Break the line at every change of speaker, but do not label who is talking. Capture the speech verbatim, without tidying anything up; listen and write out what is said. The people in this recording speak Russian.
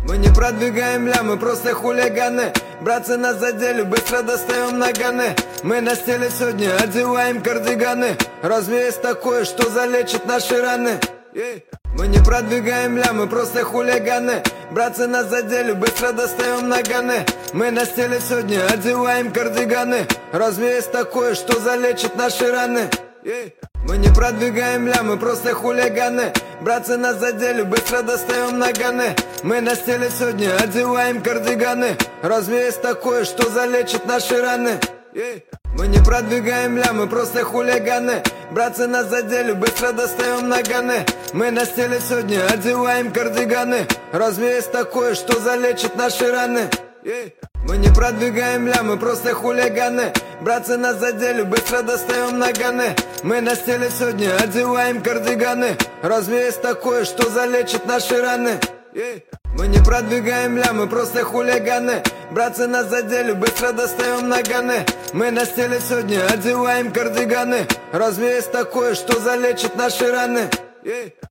Мы не продвигаем ля, мы просто хулиганы. Братцы, нас задели, быстро достаем наганы. Мы на стиле сегодня одеваем кардиганы. Разве есть такое, что залечит наши раны? Мы не продвигаем ля, мы просто хулиганы. Братцы, нас задели, быстро достаем наганы. Мы на стиле сегодня одеваем кардиганы. Разве есть такое, что залечит наши раны? Мы не продвигаем ля, мы просто хулиганы. Братцы, нас задели, быстро достаем наганы. Мы на стиле сегодня одеваем кардиганы. Разве есть такое, что залечит наши раны? Мы не продвигаем ля, мы просто хулиганы. Братцы, нас задели, быстро достаем наганы. Мы на стиле сегодня одеваем кардиганы. Разве есть такое, что залечит наши раны? Мы не продвигаем ля, мы просто хулиганы. Братцы, нас задели, быстро достаем наганы. Мы на стиле сегодня одеваем кардиганы. Разве есть такое, что залечит наши раны? Мы не продвигаем ля, мы просто хулиганы. Братцы, нас задели, быстро достаем наганы. Мы на стиле сегодня одеваем кардиганы. Разве есть такое, что залечит наши раны?